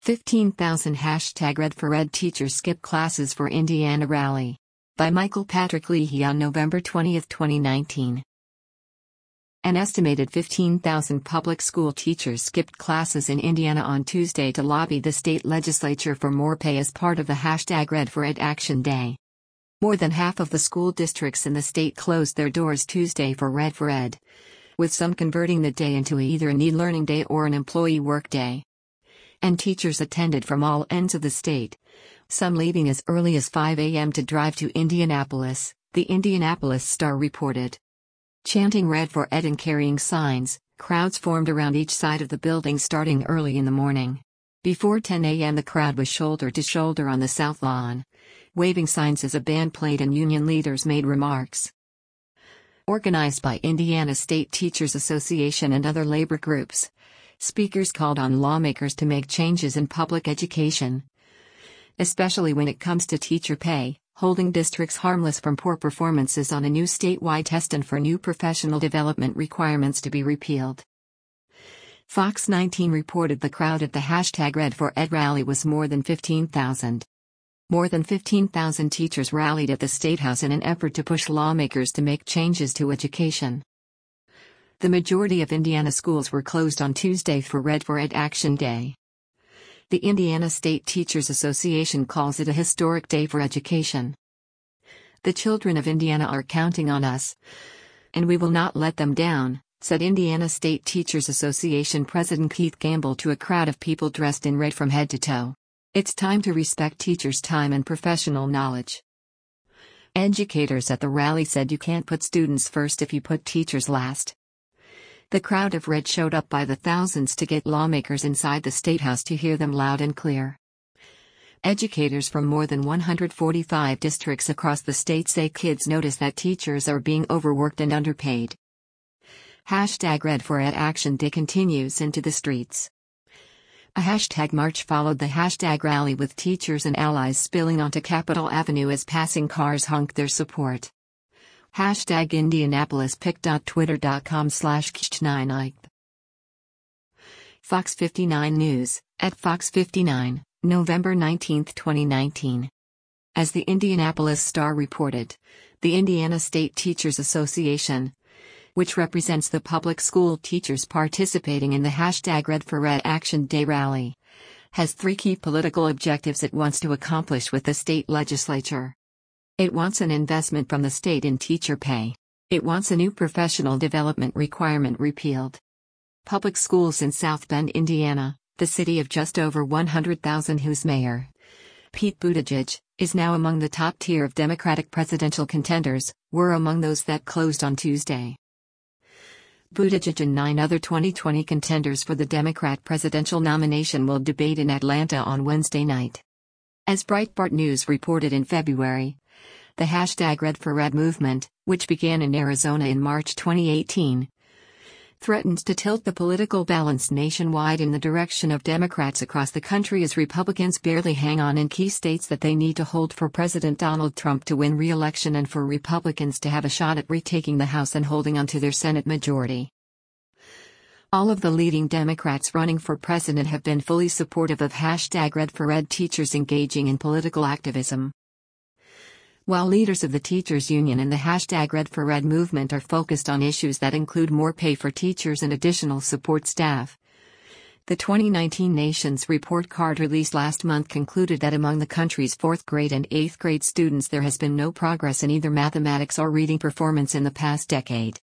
15,000 #Red for Ed teachers skip classes for Indiana rally. By Michael Patrick Leahy on November 20, 2019. An estimated 15,000 public school teachers skipped classes in Indiana on Tuesday to lobby the state legislature for more pay as part of the #Red for Ed Action Day. More than half of the school districts in the state closed their doors Tuesday for Red for Ed, with some converting the day into either an e-learning day or an employee work day. And teachers attended from all ends of the state, some leaving as early as 5 a.m. to drive to Indianapolis, the Indianapolis Star reported. Chanting Red for Ed and carrying signs, crowds formed around each side of the building starting early in the morning. Before 10 a.m. the crowd was shoulder to shoulder on the south lawn, waving signs as a band played and union leaders made remarks. Organized by Indiana State Teachers Association and other labor groups, speakers called on lawmakers to make changes in public education, especially when it comes to teacher pay, holding districts harmless from poor performances on a new statewide test and for new professional development requirements to be repealed. Fox 19 reported the crowd at the #Red for Ed rally was more than 15,000. More than 15,000 teachers rallied at the State House in an effort to push lawmakers to make changes to education. The majority of Indiana schools were closed on Tuesday for Red for Ed Action Day. The Indiana State Teachers Association calls it a historic day for education. "The children of Indiana are counting on us, and we will not let them down," said Indiana State Teachers Association President Keith Gamble to a crowd of people dressed in red from head to toe. "It's time to respect teachers' time and professional knowledge." Educators at the rally said you can't put students first if you put teachers last. The crowd of red showed up by the thousands to get lawmakers inside the State House to hear them loud and clear. Educators from more than 145 districts across the state say kids notice that teachers are being overworked and underpaid. #Red for Ed Action Day continues into the streets. A hashtag march followed the #rally with teachers and allies spilling onto Capitol Avenue as passing cars honked their support. #IndianapolisPic.twitter.com/Kich9ike. Fox 59 News, at Fox 59, November 19, 2019. As the Indianapolis Star reported, the Indiana State Teachers Association, which represents the public school teachers participating in the #Red for Ed Action Day rally, has three key political objectives it wants to accomplish with the state legislature. It wants an investment from the state in teacher pay. It wants a new professional development requirement repealed. Public schools in South Bend, Indiana, the city of just over 100,000 whose mayor, Pete Buttigieg, is now among the top tier of Democratic presidential contenders, were among those that closed on Tuesday. Buttigieg and 9 other 2020 contenders for the Democrat presidential nomination will debate in Atlanta on Wednesday night. As Breitbart News reported in February, the #Red for Ed movement, which began in Arizona in March 2018, threatens to tilt the political balance nationwide in the direction of Democrats across the country as Republicans barely hang on in key states that they need to hold for President Donald Trump to win re-election and for Republicans to have a shot at retaking the House and holding onto their Senate majority. All of the leading Democrats running for president have been fully supportive of #Red for Ed teachers engaging in political activism. While leaders of the teachers union and the #Red for Ed movement are focused on issues that include more pay for teachers and additional support staff, the 2019 Nations Report Card released last month concluded that among the country's 4th grade and 8th grade students there has been no progress in either mathematics or reading performance in the past decade.